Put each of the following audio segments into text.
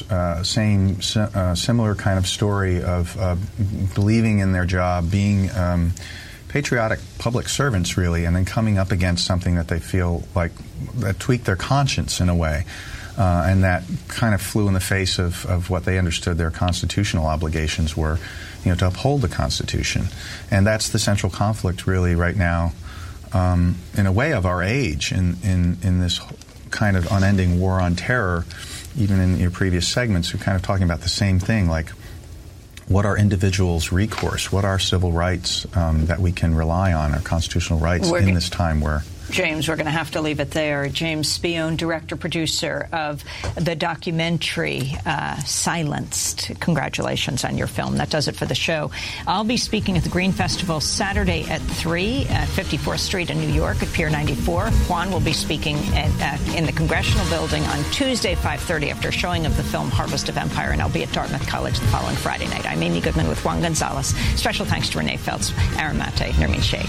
similar kind of story of believing in their job, being patriotic public servants, really, and then coming up against something that they feel like that tweaked their conscience in a way, and that kind of flew in the face of what they understood their constitutional obligations were, to uphold the Constitution. And that's the central conflict, really, right now, in a way, of our age, in this kind of unending war on terror. Even in your previous segments, we're kind of talking about the same thing, like what are individuals' recourse, what are civil rights that we can rely on, our constitutional rights in this time where... James, we're going to have to leave it there. James Spion, director-producer of the documentary Silenced. Congratulations on your film. That does it for the show. I'll be speaking at the Green Festival Saturday at 3 at 54th Street in New York at Pier 94. Juan will be speaking in the Congressional Building on Tuesday, 5:30, after a showing of the film Harvest of Empire, and I'll be at Dartmouth College the following Friday night. I'm Amy Goodman with Juan Gonzalez. Special thanks to Renee Feltz, Aaron Mate, Nermeen Sheikh.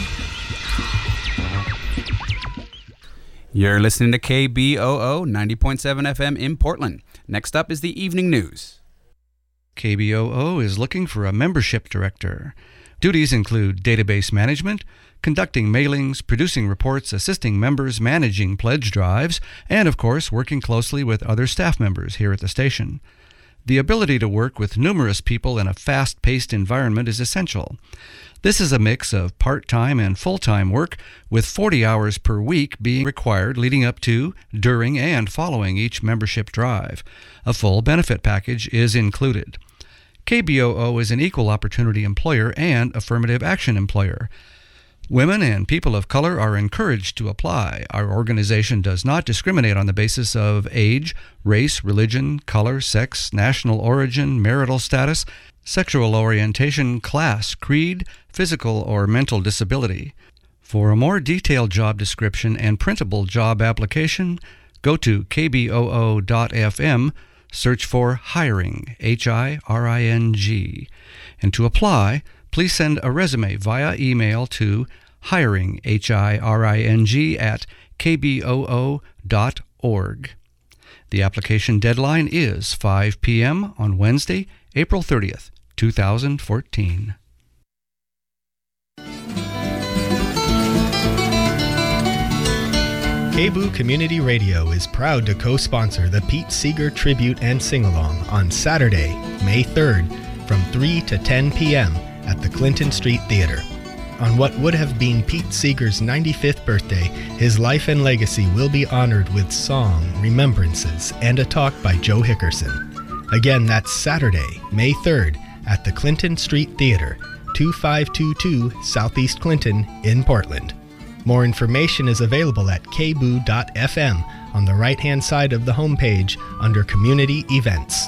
You're listening to KBOO 90.7 FM in Portland. Next up is the evening news. KBOO is looking for a membership director. Duties include database management, conducting mailings, producing reports, assisting members, managing pledge drives, and, of course, working closely with other staff members here at the station. The ability to work with numerous people in a fast-paced environment is essential. This is a mix of part-time and full-time work, with 40 hours per week being required leading up to, during, and following each membership drive. A full benefit package is included. KBOO is an equal opportunity employer and affirmative action employer. Women and people of color are encouraged to apply. Our organization does not discriminate on the basis of age, race, religion, color, sex, national origin, marital status, sexual orientation, class, creed, physical or mental disability. For a more detailed job description and printable job application, go to kboo.fm, search for Hiring, Hiring. And to apply, please send a resume via email to hiring, Hiring, at kboo.org. The application deadline is 5 p.m. on Wednesday, April 30th, 2014. KBOO Community Radio is proud to co-sponsor the Pete Seeger Tribute and Sing-Along on Saturday, May 3rd, from 3 to 10 p.m. at the Clinton Street Theater. On what would have been Pete Seeger's 95th birthday, his life and legacy will be honored with song, remembrances, and a talk by Joe Hickerson. Again, that's Saturday, May 3rd, at the Clinton Street Theater, 2522 Southeast Clinton in Portland. More information is available at kboo.fm on the right-hand side of the homepage under Community Events.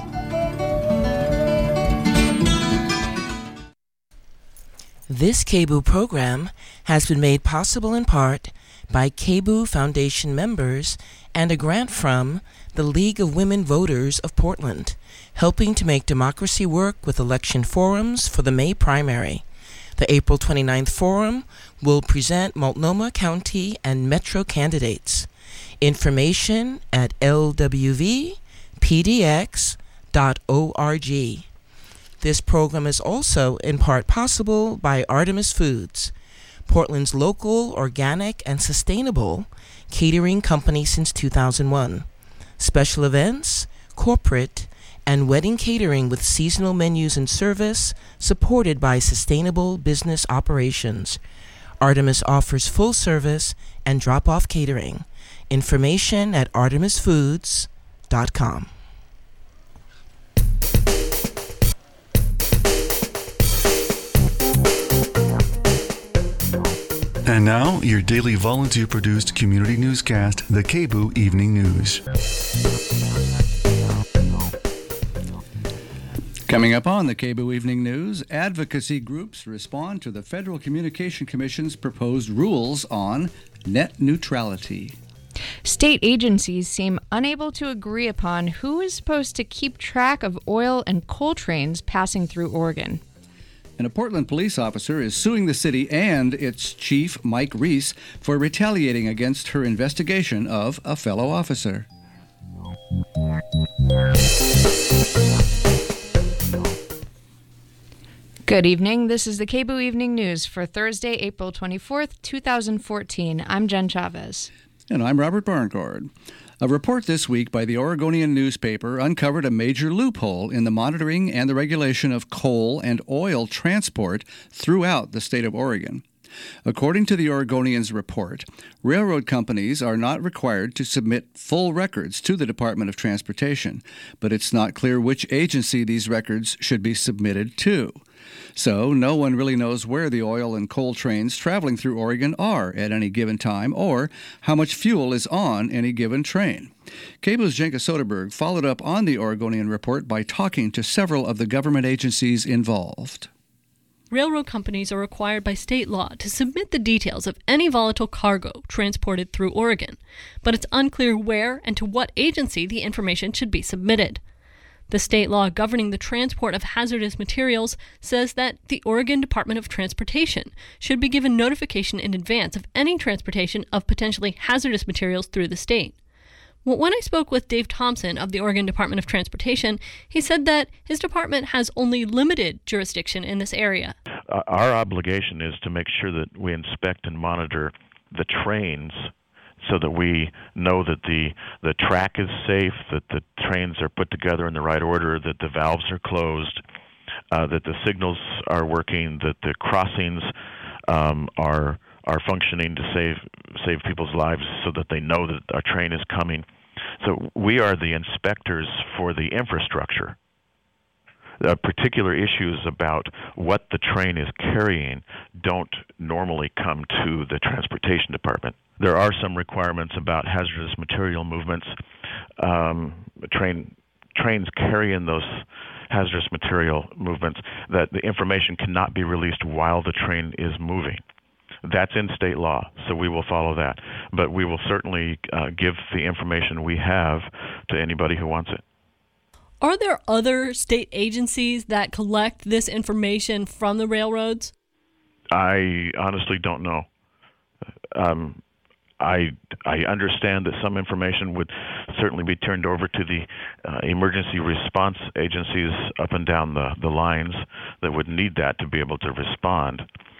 This KBOO program has been made possible in part by KBOO Foundation members and a grant from the League of Women Voters of Portland, helping to make democracy work with election forums for the May primary. The April 29th forum will present Multnomah County and Metro candidates. Information at lwvpdx.org. This program is also in part possible by Artemis Foods, Portland's local, organic, and sustainable catering company since 2001. Special events, corporate, and wedding catering with seasonal menus and service supported by sustainable business operations. Artemis offers full service and drop-off catering. Information at artemisfoods.com. And now, your daily volunteer-produced community newscast, the KBOO Evening News. Coming up on the KBOO Evening News, advocacy groups respond to the Federal Communication Commission's proposed rules on net neutrality. State agencies seem unable to agree upon who is supposed to keep track of oil and coal trains passing through Oregon. And a Portland police officer is suing the city and its chief, Mike Reese, for retaliating against her investigation of a fellow officer. Good evening. This is the KBOO Evening News for Thursday, April 24th, 2014. I'm Jen Chavez. And I'm Robert Barncord. A report this week by the Oregonian newspaper uncovered a major loophole in the monitoring and the regulation of coal and oil transport throughout the state of Oregon. According to the Oregonian's report, railroad companies are not required to submit full records to the Department of Transportation, but it's not clear which agency these records should be submitted to. So no one really knows where the oil and coal trains traveling through Oregon are at any given time or how much fuel is on any given train. KBOO's Jenka Soderberg followed up on the Oregonian report by talking to several of the government agencies involved. Railroad companies are required by state law to submit the details of any volatile cargo transported through Oregon, but it's unclear where and to what agency the information should be submitted. The state law governing the transport of hazardous materials says that the Oregon Department of Transportation should be given notification in advance of any transportation of potentially hazardous materials through the state. Well, when I spoke with Dave Thompson of the Oregon Department of Transportation, he said that his department has only limited jurisdiction in this area. Our obligation is to make sure that we inspect and monitor the trains so that we know that the track is safe, that the trains are put together in the right order, that the valves are closed, that the signals are working, that the crossings are functioning to save people's lives so that they know that our train is coming. So we are the inspectors for the infrastructure. Particular issues about what the train is carrying don't normally come to the transportation department. There are some requirements about hazardous material movements. Trains carrying those hazardous material movements, that the information cannot be released while the train is moving. That's in state law, so we will follow that. But we will certainly give the information we have to anybody who wants it. Are there other state agencies that collect this information from the railroads? I honestly don't know. I understand that some information would certainly be turned over to the emergency response agencies up and down the lines that would need that to be able to respond.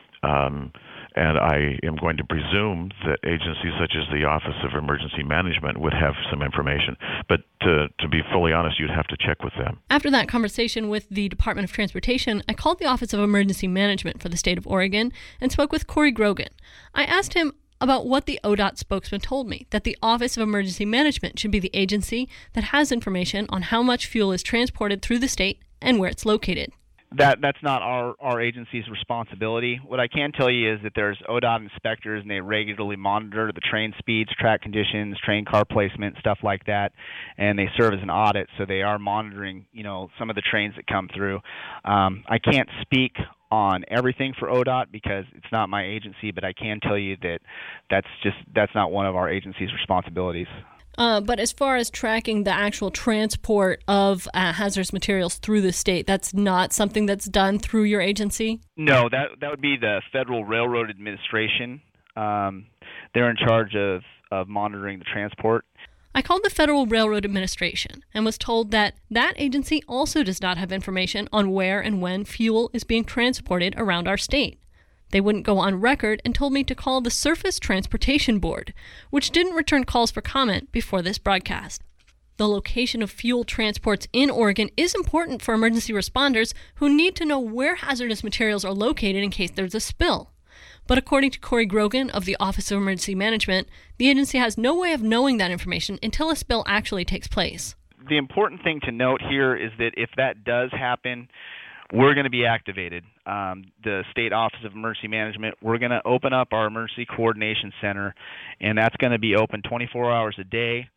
And I am going to presume that agencies such as the Office of Emergency Management would have some information. But to be fully honest, you'd have to check with them. After that conversation with the Department of Transportation, I called the Office of Emergency Management for the state of Oregon and spoke with Corey Grogan. I asked him about what the ODOT spokesman told me, that the Office of Emergency Management should be the agency that has information on how much fuel is transported through the state and where it's located. That's not our agency's responsibility. What I can tell you is that there's ODOT inspectors, and they regularly monitor the train speeds, track conditions, train car placement, stuff like that, and they serve as an audit, so they are monitoring, some of the trains that come through. I can't speak on everything for ODOT because it's not my agency, but I can tell you that that's not one of our agency's responsibilities. But as far as tracking the actual transport of hazardous materials through the state, that's not something that's done through your agency? No, that would be the Federal Railroad Administration. They're in charge of monitoring the transport. I called the Federal Railroad Administration and was told that that agency also does not have information on where and when fuel is being transported around our state. They wouldn't go on record and told me to call the Surface Transportation Board, which didn't return calls for comment before this broadcast. The location of fuel transports in Oregon is important for emergency responders who need to know where hazardous materials are located in case there's a spill. But according to Corey Grogan of the Office of Emergency Management, the agency has no way of knowing that information until a spill actually takes place. The important thing to note here is that if that does happen, we're going to be activated. The State Office of Emergency Management, we're going to open up our Emergency Coordination Center, and that's going to be open 24 hours a day,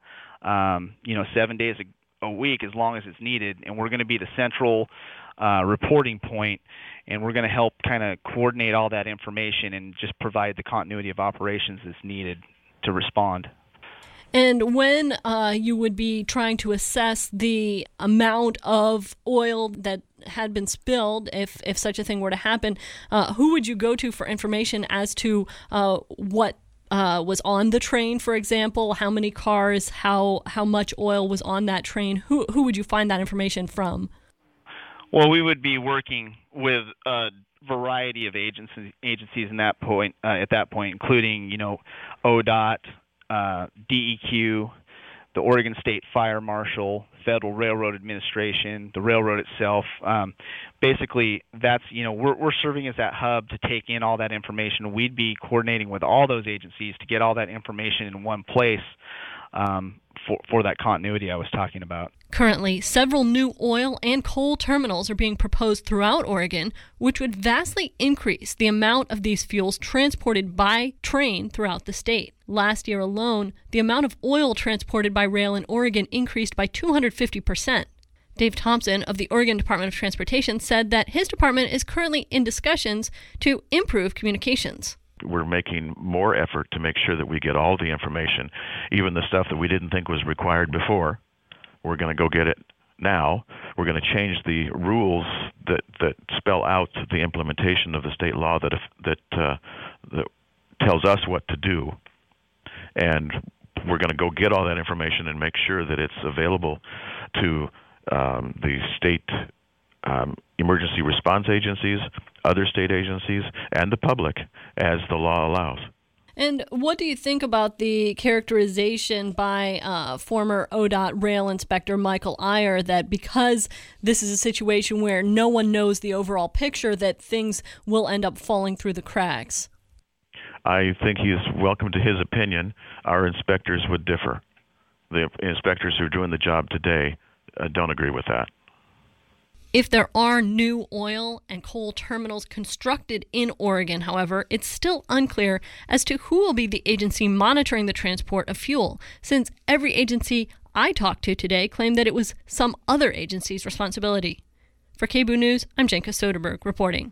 7 days a week as long as it's needed, and we're going to be the central reporting point, and we're going to help kind of coordinate all that information and just provide the continuity of operations that's needed to respond. And when you would be trying to assess the amount of oil that had been spilled, if such a thing were to happen, who would you go to for information as to what was on the train, for example, how many cars, how much oil was on that train? Who would you find that information from? Well, we would be working with a variety of agencies in that point, at that point, including, ODOT, DEQ, the Oregon State Fire Marshal, Federal Railroad Administration, the railroad itself. Basically, that's, we're serving as that hub to take in all that information. We'd be coordinating with all those agencies to get all that information in one place for that continuity I was talking about. Currently, several new oil and coal terminals are being proposed throughout Oregon, which would vastly increase the amount of these fuels transported by train throughout the state. Last year alone, the amount of oil transported by rail in Oregon increased by 250%. Dave Thompson of the Oregon Department of Transportation said that his department is currently in discussions to improve communications. We're making more effort to make sure that we get all the information, even the stuff that we didn't think was required before. We're going to go get it now. We're going to change the rules that spell out the implementation of the state law that tells us what to do. And we're going to go get all that information and make sure that it's available to the state emergency response agencies, other state agencies, and the public as the law allows. And what do you think about the characterization by former ODOT rail inspector Michael Iyer that because this is a situation where no one knows the overall picture, that things will end up falling through the cracks? I think he is welcome to his opinion. Our inspectors would differ. The inspectors who are doing the job today don't agree with that. If there are new oil and coal terminals constructed in Oregon, however, it's still unclear as to who will be the agency monitoring the transport of fuel, since every agency I talked to today claimed that it was some other agency's responsibility. For KBOO News, I'm Jenka Soderberg reporting.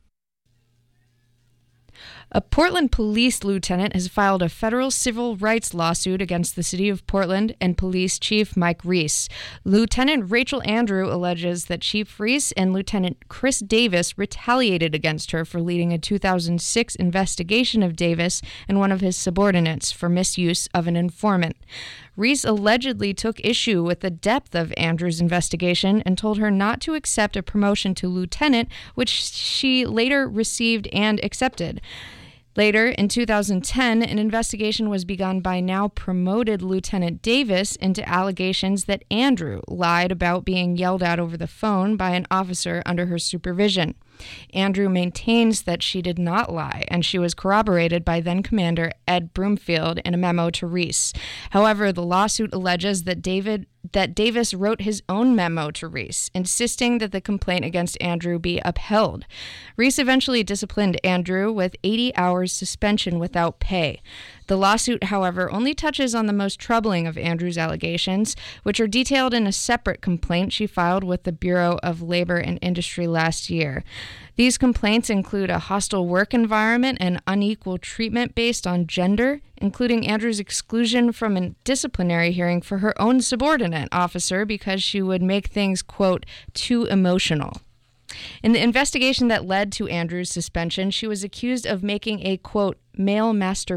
A Portland police lieutenant has filed a federal civil rights lawsuit against the city of Portland and police chief Mike Reese. Lieutenant Rachel Andrew alleges that Chief Reese and Lieutenant Chris Davis retaliated against her for leading a 2006 investigation of Davis and one of his subordinates for misuse of an informant. Reese allegedly took issue with the depth of Andrew's investigation and told her not to accept a promotion to lieutenant, which she later received and accepted. Later, in 2010, an investigation was begun by now promoted Lieutenant Davis into allegations that Andrew lied about being yelled at over the phone by an officer under her supervision. Andrew maintains that she did not lie, and she was corroborated by then-Commander Ed Broomfield in a memo to Reese. However, the lawsuit alleges that Davis wrote his own memo to Reese, insisting that the complaint against Andrew be upheld. Reese eventually disciplined Andrew with 80 hours suspension without pay. The lawsuit, however, only touches on the most troubling of Andrew's allegations, which are detailed in a separate complaint she filed with the Bureau of Labor and Industry last year. These complaints include a hostile work environment and unequal treatment based on gender, including Andrew's exclusion from a disciplinary hearing for her own subordinate officer because she would make things, quote, too emotional. In the investigation that led to Andrew's suspension, she was accused of making a, quote, male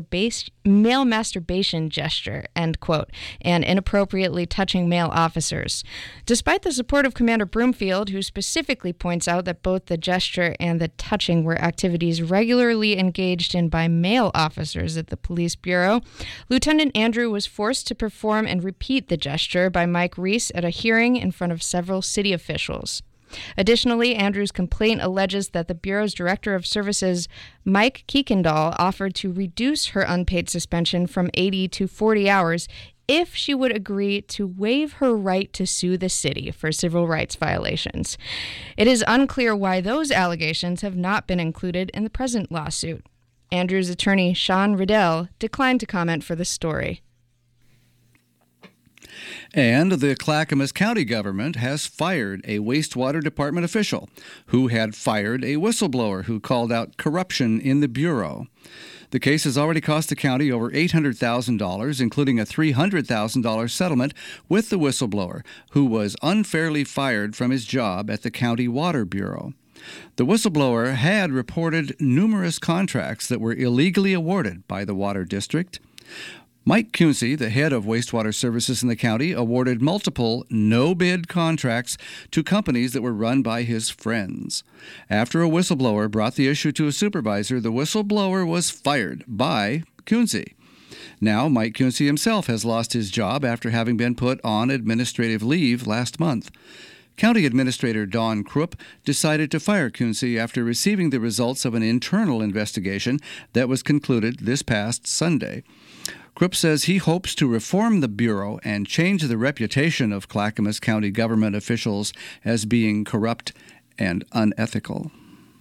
masturbation gesture, end quote, and inappropriately touching male officers. Despite the support of Commander Broomfield, who specifically points out that both the gesture and the touching were activities regularly engaged in by male officers at the police bureau, Lieutenant Andrew was forced to perform and repeat the gesture by Mike Reese at a hearing in front of several city officials. Additionally, Andrew's complaint alleges that the Bureau's Director of Services, Mike Kuykendall, offered to reduce her unpaid suspension from 80 to 40 hours if she would agree to waive her right to sue the city for civil rights violations. It is unclear why those allegations have not been included in the present lawsuit. Andrew's attorney, Sean Riddell, declined to comment for the story. And the Clackamas County government has fired a wastewater department official who had fired a whistleblower who called out corruption in the Bureau. The case has already cost the county over $800,000, including a $300,000 settlement with the whistleblower, who was unfairly fired from his job at the County Water Bureau. The whistleblower had reported numerous contracts that were illegally awarded by the Water District. Mike Kunze, the head of wastewater services in the county, awarded multiple no-bid contracts to companies that were run by his friends. After a whistleblower brought the issue to a supervisor, the whistleblower was fired by Kunze. Now, Mike Kunze himself has lost his job after having been put on administrative leave last month. County Administrator Don Krupp decided to fire Kunze after receiving the results of an internal investigation that was concluded this past Sunday. Krupp says he hopes to reform the Bureau and change the reputation of Clackamas County government officials as being corrupt and unethical.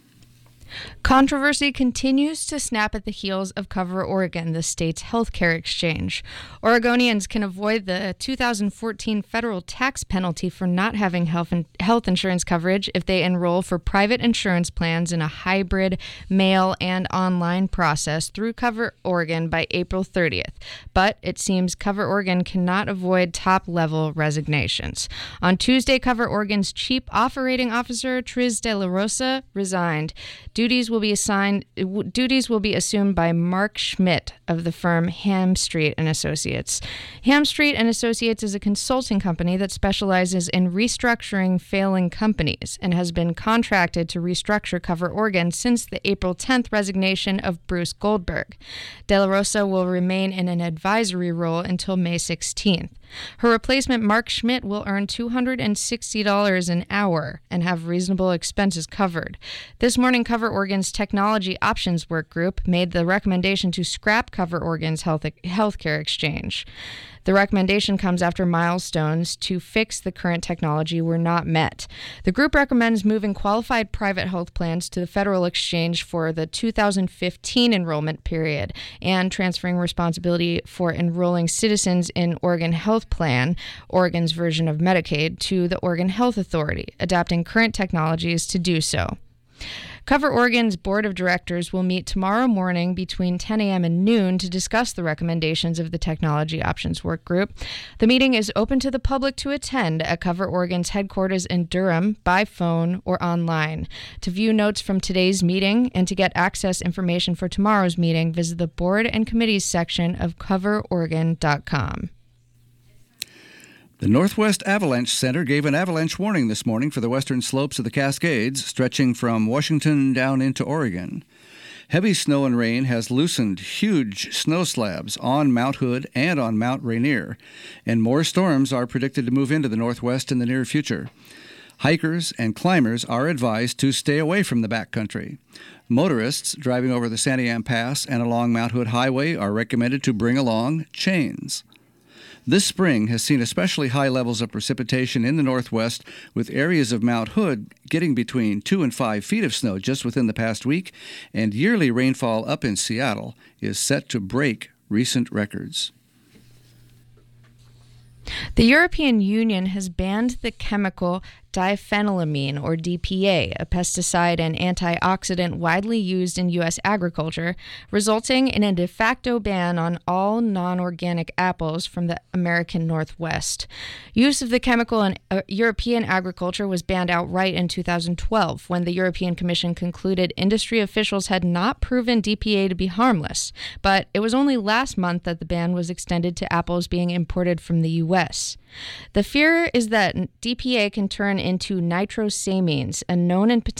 Controversy continues to snap at the heels of Cover Oregon, the state's healthcare exchange. Oregonians can avoid the 2014 federal tax penalty for not having health insurance coverage if they enroll for private insurance plans in a hybrid mail and online process through Cover Oregon by April 30th. But it seems Cover Oregon cannot avoid top-level resignations. On Tuesday, Cover Oregon's Chief Operating Officer, Triz De La Rosa, resigned. Duties will be assumed by Mark Schmidt of the firm Ham Street & Associates. Ham Street & Associates is a consulting company that specializes in restructuring failing companies and has been contracted to restructure Cover Oregon since the April 10th resignation of Bruce Goldberg. De La Rosa will remain in an advisory role until May 16th. Her replacement, Mark Schmidt, will earn $260 an hour and have reasonable expenses covered. This morning, Cover Oregon's Technology Options Work Group made the recommendation to scrap Cover Oregon's healthcare exchange. The recommendation comes after milestones to fix the current technology were not met. The group recommends moving qualified private health plans to the federal exchange for the 2015 enrollment period and transferring responsibility for enrolling citizens in Oregon Health Plan, Oregon's version of Medicaid, to the Oregon Health Authority, adapting current technologies to do so. Cover Oregon's Board of Directors will meet tomorrow morning between 10 a.m. and noon to discuss the recommendations of the Technology Options Work Group. The meeting is open to the public to attend at Cover Oregon's headquarters in Durham by phone or online. To view notes from today's meeting and to get access information for tomorrow's meeting, visit the Board and Committees section of coveroregon.com. The Northwest Avalanche Center gave an avalanche warning this morning for the western slopes of the Cascades, stretching from Washington down into Oregon. Heavy snow and rain has loosened huge snow slabs on Mount Hood and on Mount Rainier, and more storms are predicted to move into the Northwest in the near future. Hikers and climbers are advised to stay away from the backcountry. Motorists driving over the Santiam Pass and along Mount Hood Highway are recommended to bring along chains. This spring has seen especially high levels of precipitation in the Northwest, with areas of Mount Hood getting between 2 and 5 feet of snow just within the past week, and yearly rainfall up in Seattle is set to break recent records. The European Union has banned the chemical diphenylamine, or DPA, a pesticide and antioxidant widely used in U.S. agriculture, resulting in a de facto ban on all non-organic apples from the American Northwest. Use of the chemical in European agriculture was banned outright in 2012, when the European Commission concluded industry officials had not proven DPA to be harmless, but it was only last month that the ban was extended to apples being imported from the U.S. The fear is that DPA can turn into nitrosamines, a known and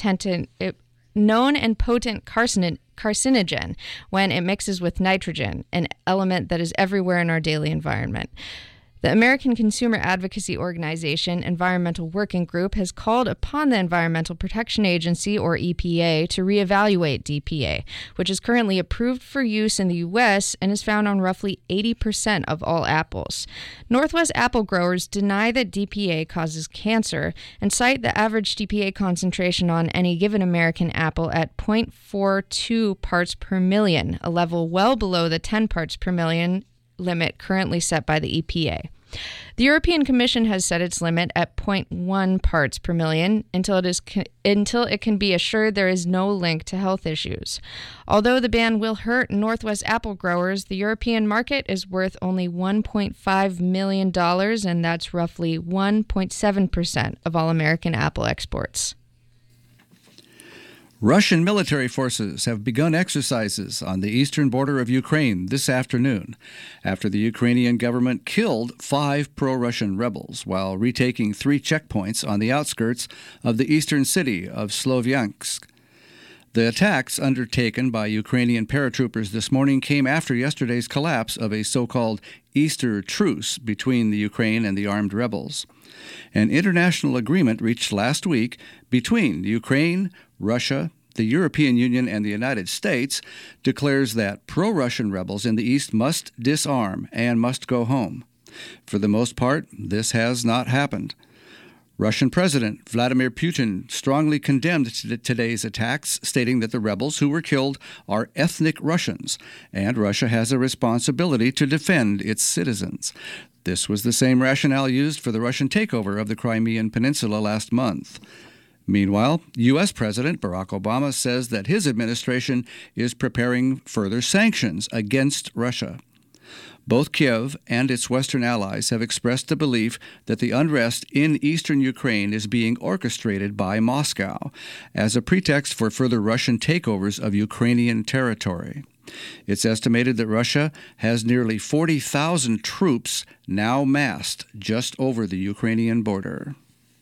potent carcinogen when it mixes with nitrogen, an element that is everywhere in our daily environment. The American consumer advocacy organization Environmental Working Group has called upon the Environmental Protection Agency, or EPA, to reevaluate DPA, which is currently approved for use in the U.S. and is found on roughly 80% of all apples. Northwest apple growers deny that DPA causes cancer and cite the average DPA concentration on any given American apple at 0.42 parts per million, a level well below the 10 parts per million limit currently set by the EPA. The European Commission has set its limit at 0.1 parts per million until it can be assured there is no link to health issues. Although the ban will hurt Northwest apple growers, the European market is worth only $1.5 million, and that's roughly 1.7% of all American apple exports. Russian military forces have begun exercises on the eastern border of Ukraine this afternoon after the Ukrainian government killed 5 pro-Russian rebels while retaking 3 checkpoints on the outskirts of the eastern city of Slovyansk. The attacks undertaken by Ukrainian paratroopers this morning came after yesterday's collapse of a so-called Easter truce between the Ukraine and the armed rebels. An international agreement reached last week between Ukraine, Russia, the European Union, and the United States declares that pro-Russian rebels in the east must disarm and must go home. For the most part, this has not happened. Russian President Vladimir Putin strongly condemned today's attacks, stating that the rebels who were killed are ethnic Russians, and Russia has a responsibility to defend its citizens. This was the same rationale used for the Russian takeover of the Crimean Peninsula last month. Meanwhile, U.S. President Barack Obama says that his administration is preparing further sanctions against Russia. Both Kiev and its Western allies have expressed the belief that the unrest in eastern Ukraine is being orchestrated by Moscow as a pretext for further Russian takeovers of Ukrainian territory. It's estimated that Russia has nearly 40,000 troops now massed just over the Ukrainian border.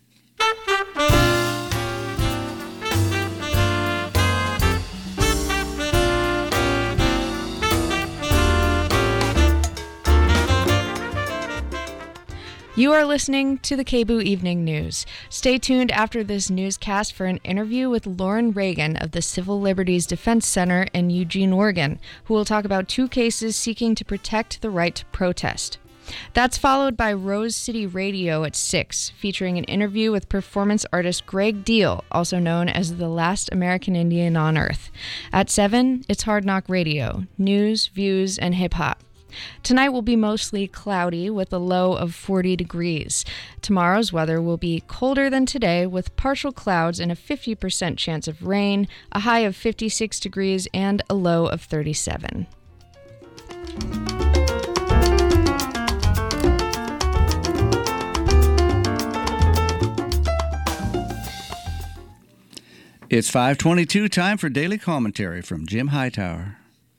You are listening to the KBOO Evening News. Stay tuned after this newscast for an interview with Lauren Reagan of the Civil Liberties Defense Center in Eugene, Oregon, who will talk about 2 cases seeking to protect the right to protest. That's followed by Rose City Radio at 6, featuring an interview with performance artist Greg Deal, also known as the last American Indian on Earth. At 7, it's Hard Knock Radio, news, views, and hip-hop. Tonight will be mostly cloudy with a low of 40 degrees. Tomorrow's weather will be colder than today with partial clouds and a 50% chance of rain, a high of 56 degrees, and a low of 37. It's 5:22, time for Daily Commentary from Jim Hightower.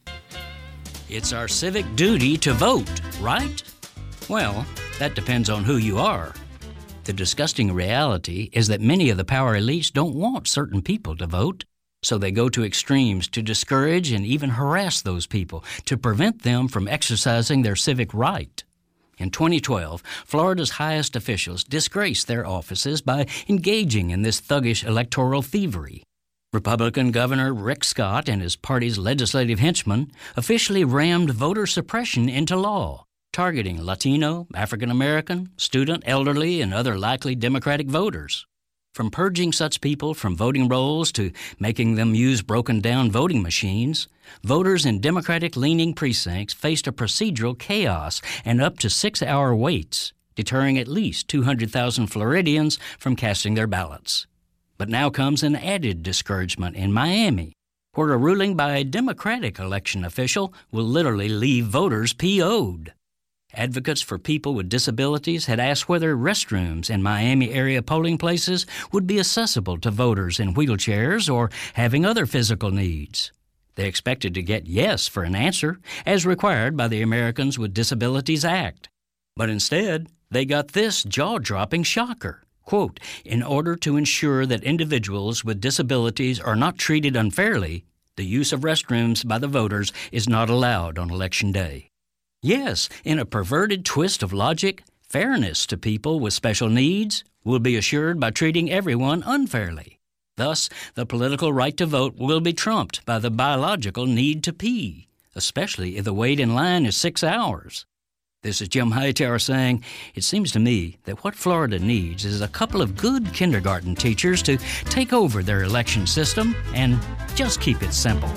It's our civic duty to vote, right? Well, that depends on who you are. The disgusting reality is that many of the power elites don't want certain people to vote, so they go to extremes to discourage and even harass those people to prevent them from exercising their civic right. In 2012, Florida's highest officials disgraced their offices by engaging in this thuggish electoral thievery. Republican Governor Rick Scott and his party's legislative henchmen officially rammed voter suppression into law, targeting Latino, African American, student, elderly, and other likely Democratic voters. From purging such people from voting rolls to making them use broken-down voting machines, voters in Democratic-leaning precincts faced a procedural chaos and up to 6-hour waits, deterring at least 200,000 Floridians from casting their ballots. But now comes an added discouragement in Miami, where a ruling by a Democratic election official will literally leave voters PO'd. Advocates for people with disabilities had asked whether restrooms in Miami area polling places would be accessible to voters in wheelchairs or having other physical needs. They expected to get yes for an answer, as required by the Americans with Disabilities Act. But instead, they got this jaw-dropping shocker. Quote, in order to ensure that individuals with disabilities are not treated unfairly, the use of restrooms by the voters is not allowed on Election Day. Yes, in a perverted twist of logic, fairness to people with special needs will be assured by treating everyone unfairly. Thus, the political right to vote will be trumped by the biological need to pee, especially if the wait in line is 6 hours. This is Jim Hightower saying, it seems to me that what Florida needs is a couple of good kindergarten teachers to take over their election system and just keep it simple.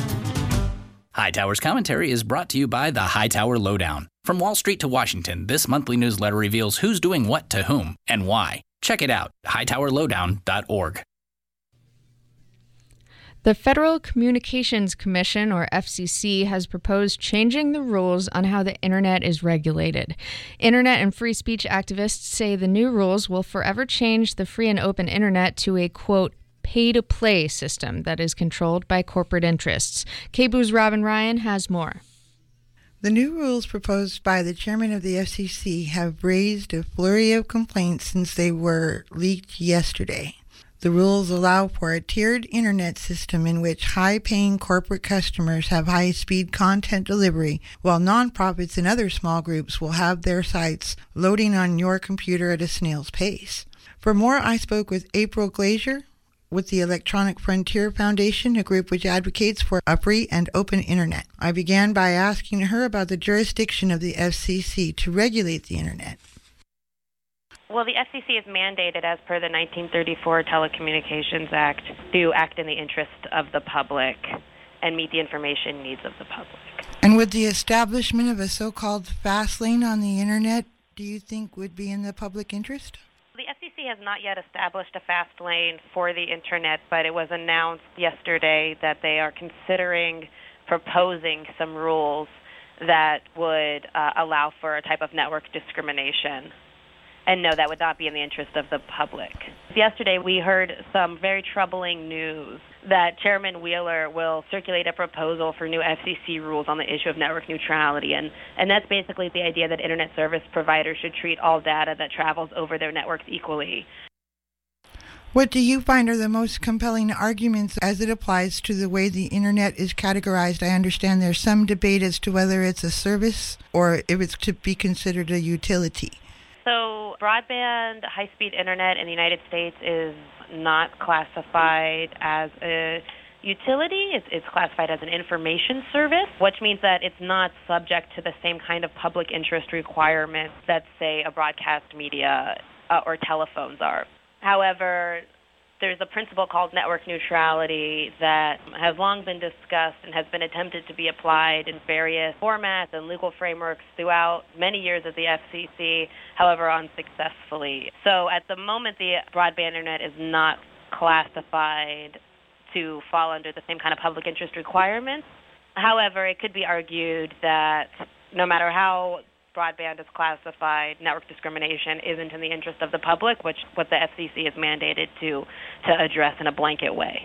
Hightower's commentary is brought to you by the Hightower Lowdown. From Wall Street to Washington, this monthly newsletter reveals who's doing what to whom and why. Check it out, hightowerlowdown.org. The Federal Communications Commission, or FCC, has proposed changing the rules on how the Internet is regulated. Internet and free speech activists say the new rules will forever change the free and open Internet to a, quote, pay-to-play system that is controlled by corporate interests. KBOO's Robin Ryan has more. The new rules proposed by the chairman of the FCC have raised a flurry of complaints since they were leaked yesterday. The rules allow for a tiered internet system in which high-paying corporate customers have high-speed content delivery, while nonprofits and other small groups will have their sites loading on your computer at a snail's pace. For more, I spoke with April Glazier with the Electronic Frontier Foundation, a group which advocates for a free and open internet. I began by asking her about the jurisdiction of the FCC to regulate the internet. Well, the FCC is mandated as per the 1934 Telecommunications Act to act in the interest of the public and meet the information needs of the public. And would the establishment of a so-called fast lane on the internet, do you think, would be in the public interest? The FCC has not yet established a fast lane for the internet, but it was announced yesterday that they are considering proposing some rules that would allow for a type of network discrimination. And no, that would not be in the interest of the public. Yesterday, we heard some very troubling news that Chairman Wheeler will circulate a proposal for new FCC rules on the issue of network neutrality. And that's basically the idea that internet service providers should treat all data that travels over their networks equally. What do you find are the most compelling arguments as it applies to the way the internet is categorized? I understand there's some debate as to whether it's a service or if it's to be considered a utility. So broadband high-speed internet in the United States is not classified as a utility. It's classified as an information service, which means that it's not subject to the same kind of public interest requirements that, say, a broadcast media or telephones are. However, there's a principle called network neutrality that has long been discussed and has been attempted to be applied in various formats and legal frameworks throughout many years of the FCC, however unsuccessfully. So at the moment, the broadband internet is not classified to fall under the same kind of public interest requirements. However, it could be argued that no matter how broadband is classified, network discrimination isn't in the interest of the public, which what the FCC is mandated to address in a blanket way.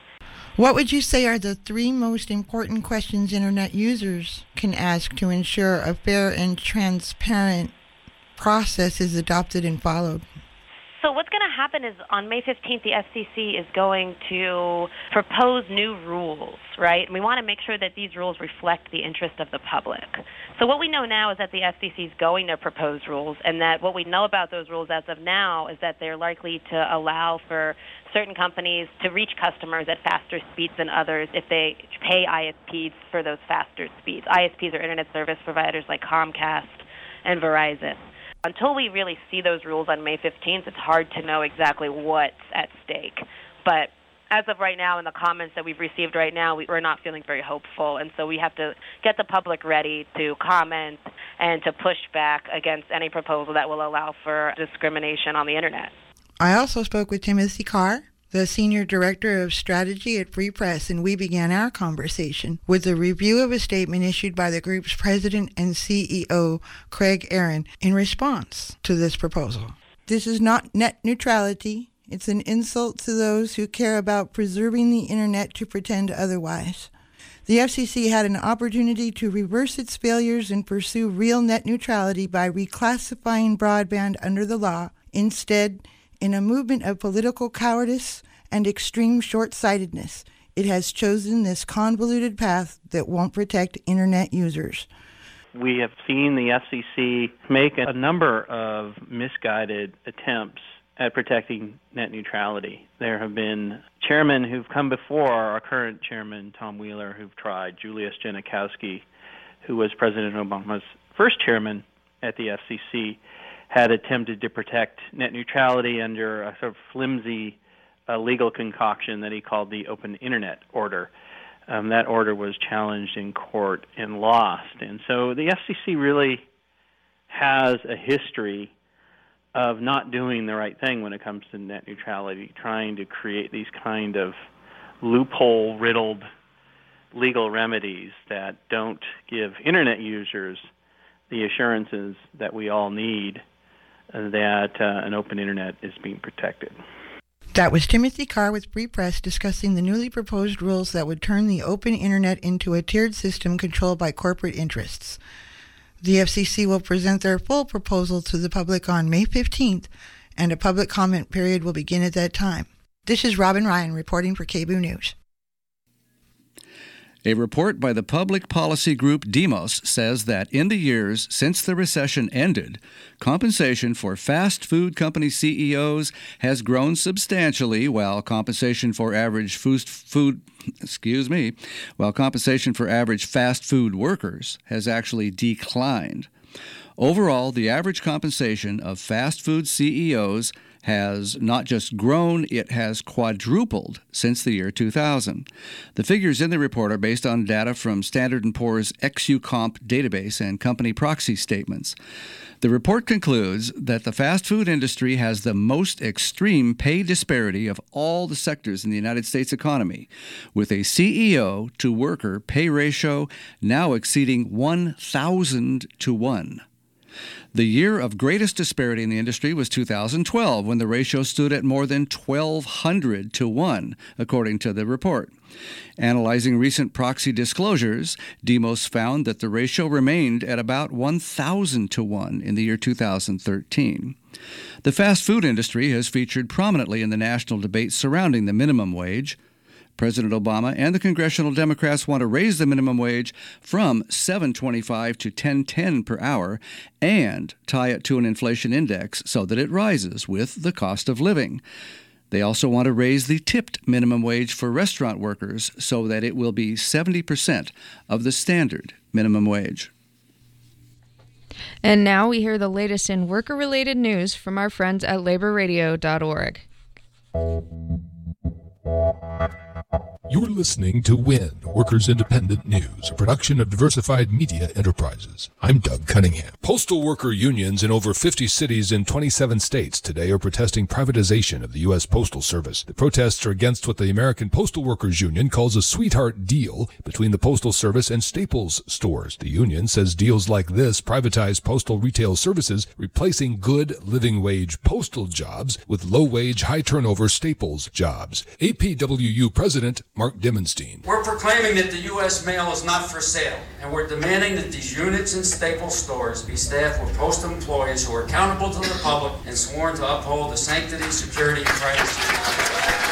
What would you say are the three most important questions internet users can ask to ensure a fair and transparent process is adopted and followed? So what's going to happen is on May 15th, the FCC is going to propose new rules, right? And we want to make sure that these rules reflect the interest of the public. So what we know now is that the FCC is going to propose rules, and that what we know about those rules as of now is that they're likely to allow for certain companies to reach customers at faster speeds than others if they pay ISPs for those faster speeds. ISPs are internet service providers like Comcast and Verizon. Until we really see those rules on May 15th, it's hard to know exactly what's at stake. But as of right now, in the comments that we've received right now, we're not feeling very hopeful. And so we have to get the public ready to comment and to push back against any proposal that will allow for discrimination on the internet. I also spoke with Timothy Carr, the Senior Director of Strategy at Free Press, and we began our conversation with a review of a statement issued by the group's president and CEO, Craig Aaron, in response to this proposal. This is not net neutrality. It's an insult to those who care about preserving the internet to pretend otherwise. The FCC had an opportunity to reverse its failures and pursue real net neutrality by reclassifying broadband under the law. Instead, in a movement of political cowardice and extreme short-sightedness, it has chosen this convoluted path that won't protect internet users. We have seen the FCC make a number of misguided attempts at protecting net neutrality. There have been chairmen who've come before our current chairman, Tom Wheeler, who've tried. Julius Genachowski, who was President Obama's first chairman at the FCC, had attempted to protect net neutrality under a sort of flimsy legal concoction that he called the Open Internet Order. That order was challenged in court and lost. And so the FCC really has a history of not doing the right thing when it comes to net neutrality, trying to create these kind of loophole-riddled legal remedies that don't give internet users the assurances that we all need that an open internet is being protected. That was Timothy Carr with Free Press discussing the newly proposed rules that would turn the open internet into a tiered system controlled by corporate interests. The FCC will present their full proposal to the public on May 15th, and a public comment period will begin at that time. This is Robin Ryan reporting for KBOO News. A report by the public policy group Demos says that in the years since the recession ended, compensation for fast food company CEOs has grown substantially, while compensation for average fast food workers has actually declined. Overall, the average compensation of fast food CEOs has not just grown, it has quadrupled since the year 2000. The figures in the report are based on data from Standard & Poor's XUComp database and company proxy statements. The report concludes that the fast food industry has the most extreme pay disparity of all the sectors in the United States economy, with a CEO to worker pay ratio now exceeding 1,000 to 1. The year of greatest disparity in the industry was 2012, when the ratio stood at more than 1,200 to 1, according to the report. Analyzing recent proxy disclosures, Demos found that the ratio remained at about 1,000 to 1 in the year 2013. The fast food industry has featured prominently in the national debate surrounding the minimum wage. President Obama and the congressional Democrats want to raise the minimum wage from $7.25 to $10.10 per hour and tie it to an inflation index so that it rises with the cost of living. They also want to raise the tipped minimum wage for restaurant workers so that it will be 70% of the standard minimum wage. And now we hear the latest in worker-related news from our friends at laborradio.org. You're listening to WIN, Workers Independent News, a production of Diversified Media Enterprises. I'm Doug Cunningham. Postal worker unions in over 50 cities in 27 states today are protesting privatization of the U.S. Postal Service. The protests are against what the American Postal Workers Union calls a sweetheart deal between the Postal Service and Staples stores. The union says deals like this privatize postal retail services, replacing good living wage postal jobs with low-wage, high-turnover Staples jobs. APWU President Mark Dimmenstein. We're proclaiming that the U.S. mail is not for sale, and we're demanding that these units and Staples stores be staffed with postal employees who are accountable to the public and sworn to uphold the sanctity, security, and privacy.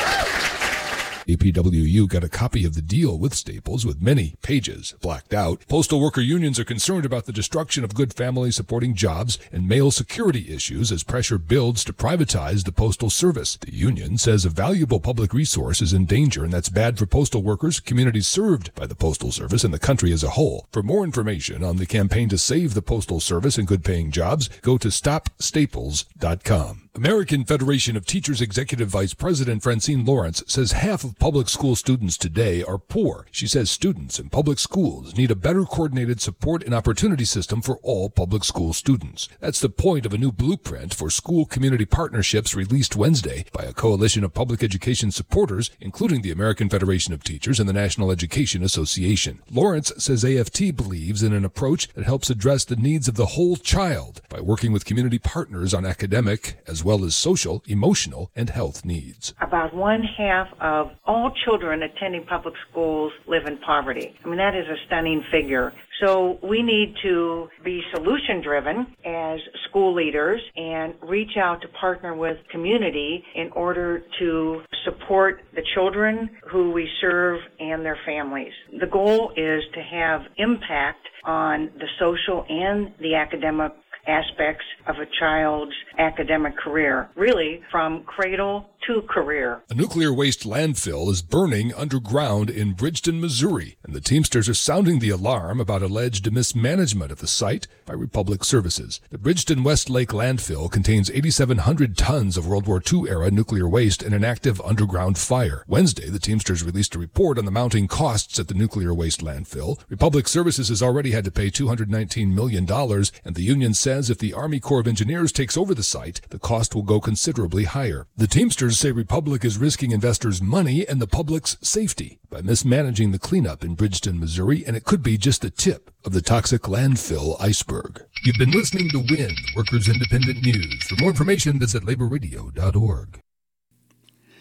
APWU got a copy of the deal with Staples with many pages blacked out. Postal worker unions are concerned about the destruction of good family-supporting jobs and mail security issues as pressure builds to privatize the Postal Service. The union says a valuable public resource is in danger, and that's bad for postal workers, communities served by the Postal Service, and the country as a whole. For more information on the campaign to save the Postal Service and good-paying jobs, go to StopStaples.com. American Federation of Teachers Executive Vice President Francine Lawrence says half of public school students today are poor. She says students in public schools need a better coordinated support and opportunity system for all public school students. That's the point of a new blueprint for school community partnerships released Wednesday by a coalition of public education supporters, including the American Federation of Teachers and the National Education Association. Lawrence says AFT believes in an approach that helps address the needs of the whole child by working with community partners on academic as well as social, emotional, and health needs. About 1/2 of all children attending public schools live in poverty. I mean, that is a stunning figure. So we need to be solution-driven as school leaders and reach out to partner with community in order to support the children who we serve and their families. The goal is to have impact on the social and the academic aspects of a child's academic career, really from cradle to career. A nuclear waste landfill is burning underground in Bridgeton, Missouri, and the Teamsters are sounding the alarm about alleged mismanagement at the site by Republic Services. The Bridgeton Westlake landfill contains 8,700 tons of World War II-era nuclear waste in an active underground fire. Wednesday, the Teamsters released a report on the mounting costs at the nuclear waste landfill. Republic Services has already had to pay $219 million, and the union says if the Army Corps of Engineers takes over the site, the cost will go considerably higher. The Teamsters say Republic is risking investors' money and the public's safety by mismanaging the cleanup in Bridgeton, Missouri, and it could be just the tip of the toxic landfill iceberg. You've been listening to WIN, Workers Independent News. For more information, visit laborradio.org.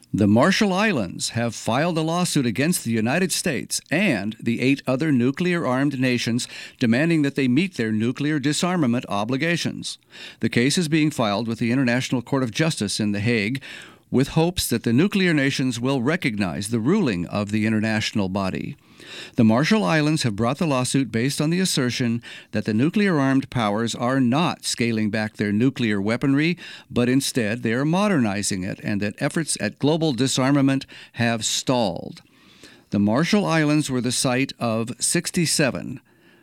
The Marshall Islands have filed a lawsuit against the United States and the 8 other nuclear-armed nations, demanding that they meet their nuclear disarmament obligations. The case is being filed with the International Court of Justice in The Hague, with hopes that the nuclear nations will recognize the ruling of the international body. The Marshall Islands have brought the lawsuit based on the assertion that the nuclear-armed powers are not scaling back their nuclear weaponry, but instead they are modernizing it, and that efforts at global disarmament have stalled. The Marshall Islands were the site of 67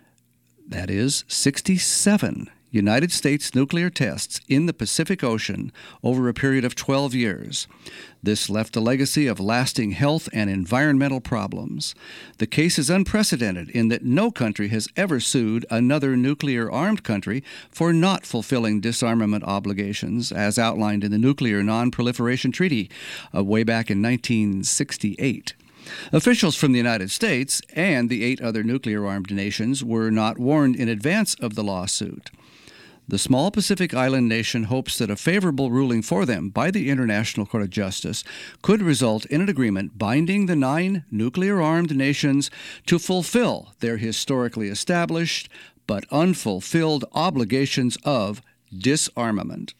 United States nuclear tests in the Pacific Ocean over a period of 12 years. This left a legacy of lasting health and environmental problems. The case is unprecedented in that no country has ever sued another nuclear-armed country for not fulfilling disarmament obligations, as outlined in the Nuclear Non-Proliferation Treaty way back in 1968. Officials from the United States and the 8 other nuclear-armed nations were not warned in advance of the lawsuit. The small Pacific Island nation hopes that a favorable ruling for them by the International Court of Justice could result in an agreement binding the 9 nuclear-armed nations to fulfill their historically established but unfulfilled obligations of disarmament.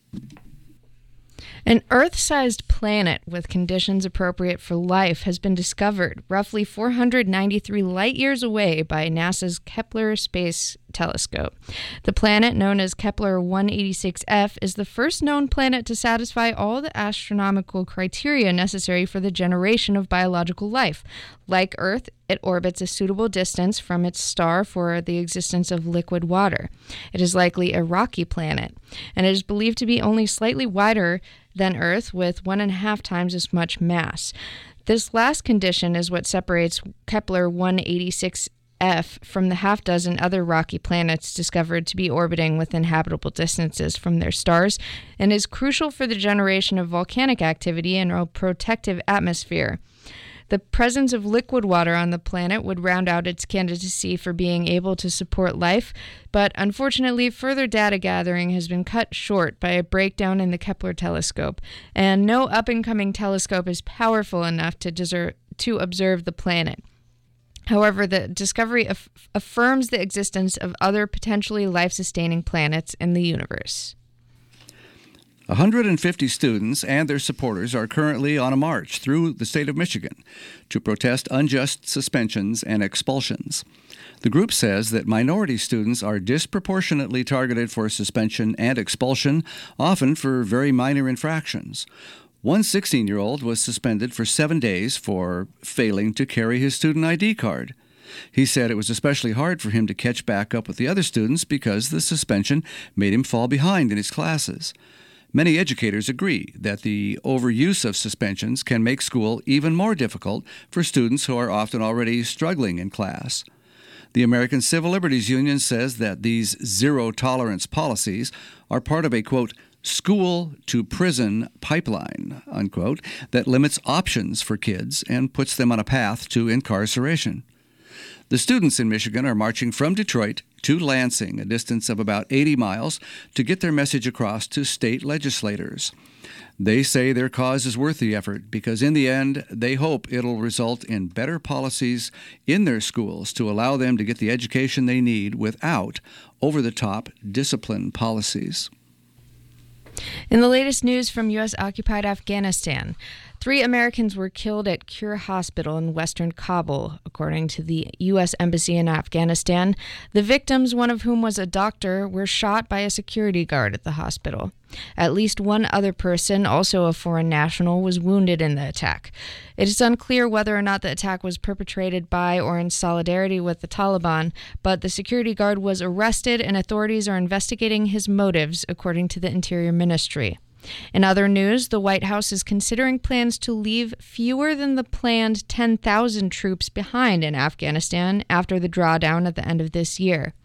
An Earth-sized planet with conditions appropriate for life has been discovered roughly 493 light-years away by NASA's Kepler Space Telescope. The planet, known as Kepler 186f, is the first known planet to satisfy all the astronomical criteria necessary for the generation of biological life. Like Earth, it orbits a suitable distance from its star for the existence of liquid water. It is likely a rocky planet, and it is believed to be only slightly wider than Earth, with 1.5 times as much mass. This last condition is what separates Kepler 186f from the half-dozen other rocky planets discovered to be orbiting within habitable distances from their stars, and is crucial for the generation of volcanic activity and a protective atmosphere. The presence of liquid water on the planet would round out its candidacy for being able to support life, but unfortunately further data gathering has been cut short by a breakdown in the Kepler telescope, and no up-and-coming telescope is powerful enough to observe the planet. However, the discovery affirms the existence of other potentially life-sustaining planets in the universe. 150 students and their supporters are currently on a march through the state of Michigan to protest unjust suspensions and expulsions. The group says that minority students are disproportionately targeted for suspension and expulsion, often for very minor infractions. One 16-year-old was suspended for 7 days for failing to carry his student ID card. He said it was especially hard for him to catch back up with the other students because the suspension made him fall behind in his classes. Many educators agree that the overuse of suspensions can make school even more difficult for students who are often already struggling in class. The American Civil Liberties Union says that these zero-tolerance policies are part of a, quote, school-to-prison pipeline, unquote, that limits options for kids and puts them on a path to incarceration. The students in Michigan are marching from Detroit to Lansing, a distance of about 80 miles, to get their message across to state legislators. They say their cause is worth the effort because in the end, they hope it'll result in better policies in their schools to allow them to get the education they need without over-the-top discipline policies. In the latest news from U.S.-occupied Afghanistan, 3 Americans were killed at Cure Hospital in western Kabul, according to the U.S. Embassy in Afghanistan. The victims, one of whom was a doctor, were shot by a security guard at the hospital. At least one other person, also a foreign national, was wounded in the attack. It is unclear whether or not the attack was perpetrated by or in solidarity with the Taliban, but the security guard was arrested and authorities are investigating his motives, according to the Interior Ministry. In other news, the White House is considering plans to leave fewer than the planned 10,000 troops behind in Afghanistan after the drawdown at the end of this year.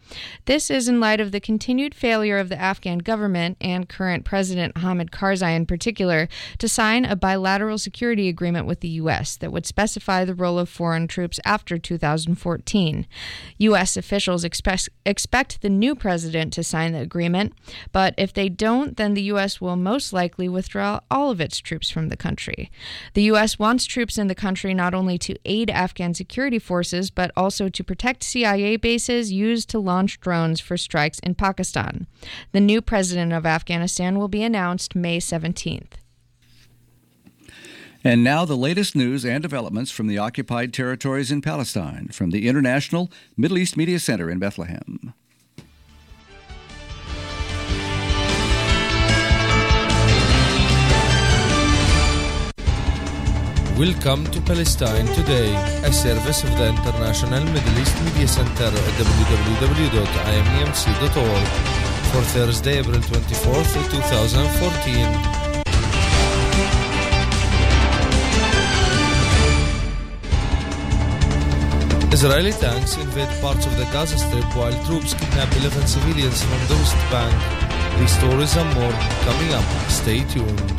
This is in light of the continued failure of the Afghan government and current President Hamid Karzai in particular to sign a bilateral security agreement with the U.S. that would specify the role of foreign troops after 2014. U.S. officials expect the new president to sign the agreement, but if they don't, then the U.S. will most likely withdraw all of its troops from the country. The U.S. wants troops in the country not only to aid Afghan security forces, but also to protect CIA bases used to launch drones for strikes in Pakistan. The new president of Afghanistan will be announced May 17th. And now the latest news and developments from the occupied territories in Palestine from the International Middle East Media Center in Bethlehem. Welcome to Palestine Today, a service of the International Middle East Media Center at www.imemc.org for Thursday, April 24th, 2014. Israeli tanks invade parts of the Gaza Strip while troops kidnap 11 civilians from the West Bank. These stories and more coming up. Stay tuned.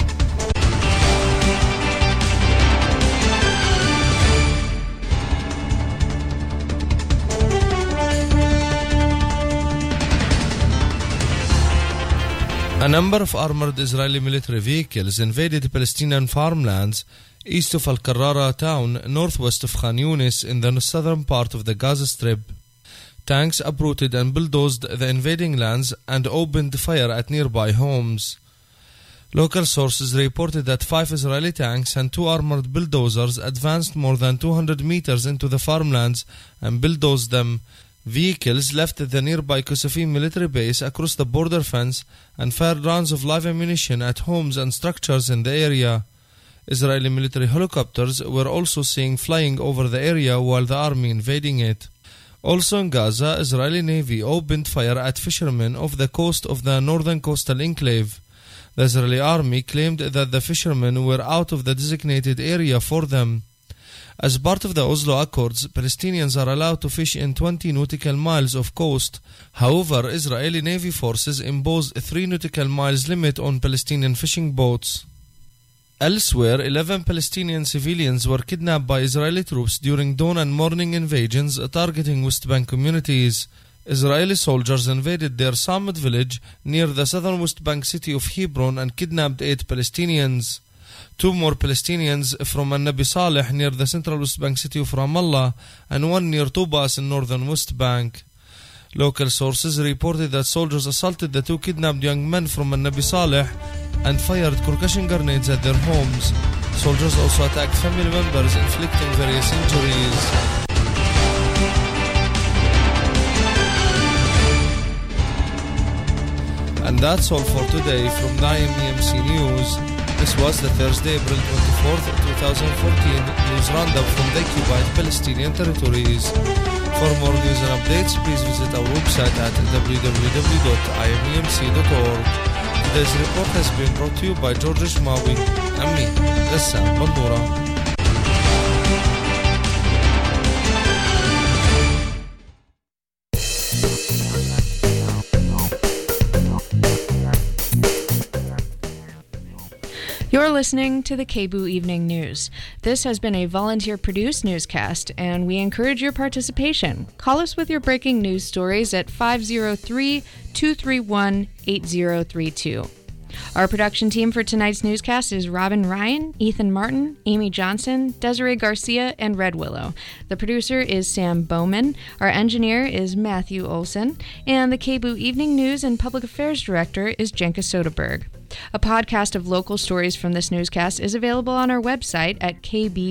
A number of armored Israeli military vehicles invaded Palestinian farmlands east of Al-Qarara town, northwest of Khan Yunis in the southern part of the Gaza Strip. Tanks uprooted and bulldozed the invading lands and opened fire at nearby homes. Local sources reported that 5 Israeli tanks and 2 armored bulldozers advanced more than 200 meters into the farmlands and bulldozed them. Vehicles left the nearby Kusafim military base across the border fence and fired rounds of live ammunition at homes and structures in the area. Israeli military helicopters were also seen flying over the area while the army invading it. Also in Gaza, Israeli Navy opened fire at fishermen off the coast of the northern coastal enclave. The Israeli army claimed that the fishermen were out of the designated area for them. As part of the Oslo Accords, Palestinians are allowed to fish in 20 nautical miles of coast. However, Israeli Navy forces imposed a 3 nautical miles limit on Palestinian fishing boats. Elsewhere, 11 Palestinian civilians were kidnapped by Israeli troops during dawn and morning invasions targeting West Bank communities. Israeli soldiers invaded their Samad village near the southern West Bank city of Hebron and kidnapped 8 Palestinians. 2 more Palestinians from Nabi Saleh near the central West Bank city of Ramallah and 1 near Tubas in northern West Bank. Local sources reported that soldiers assaulted the 2 kidnapped young men from Nabi Saleh and fired concussion grenades at their homes. Soldiers also attacked family members, inflicting various injuries. And that's all for today from the IMEMC News. This was the Thursday, April 24th, 2014 news roundup from the occupied Palestinian territories. For more news and updates, please visit our website at www.imemc.org. Today's report has been brought to you by George Shmawi and me, Ghassan Bandura. You're listening to the KBOO Evening News. This has been a volunteer-produced newscast, and we encourage your participation. Call us with your breaking news stories at 503-231-8032. Our production team for tonight's newscast is Robin Ryan, Ethan Martin, Amy Johnson, Desiree Garcia, and Red Willow. The producer is Sam Bowman. Our engineer is Matthew Olson. And the KBOO Evening News and Public Affairs Director is Jenka Soderberg. A podcast of local stories from this newscast is available on our website at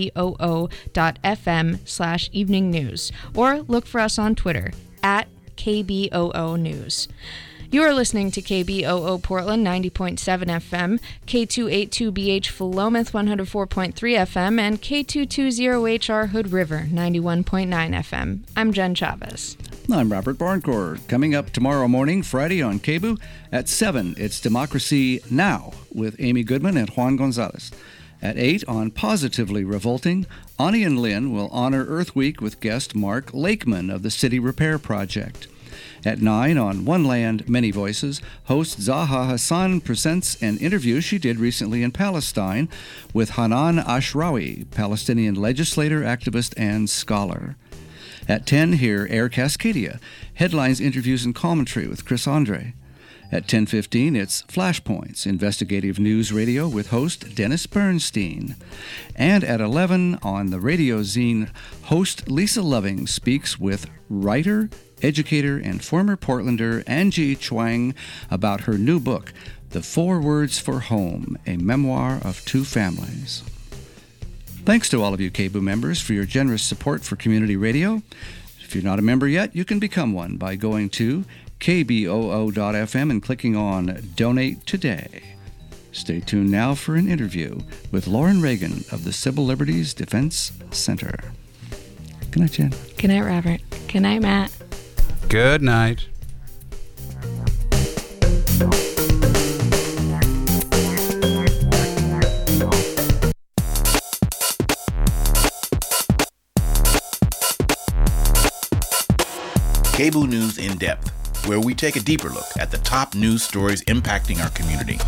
kboo.fm/evening news, or look for us on Twitter at KBOO News. You are listening to KBOO Portland 90.7 FM, K282BH Philomath 104.3 FM, and K220HR Hood River 91.9 FM. I'm Jen Chavez. I'm Robert Barncourt. Coming up tomorrow morning, Friday on KBOO at 7, it's Democracy Now! With Amy Goodman and Juan Gonzalez. At 8 on Positively Revolting, Ani and Lynn will honor Earth Week with guest Mark Lakeman of the City Repair Project. At 9 on One Land, Many Voices, host Zaha Hassan presents an interview she did recently in Palestine with Hanan Ashrawi, Palestinian legislator, activist, and scholar. At 10, hear Air Cascadia, headlines, interviews, and commentary with Chris Andre. At 10:15, it's Flashpoints, investigative news radio with host Dennis Bernstein. And at 11, on the Radio Zine, host Lisa Loving speaks with writer, educator, and former Portlander Angie Chuang about her new book, The 4 Words for Home, a memoir of two families. Thanks to all of you KBOO members for your generous support for community radio. If you're not a member yet, you can become one by going to kboo.fm and clicking on Donate Today. Stay tuned now for an interview with Lauren Reagan of the Civil Liberties Defense Center. Good night, Jen. Good night, Robert. Good night, Matt. Good night. KBOO News in Depth, where we take a deeper look at the top news stories impacting our community.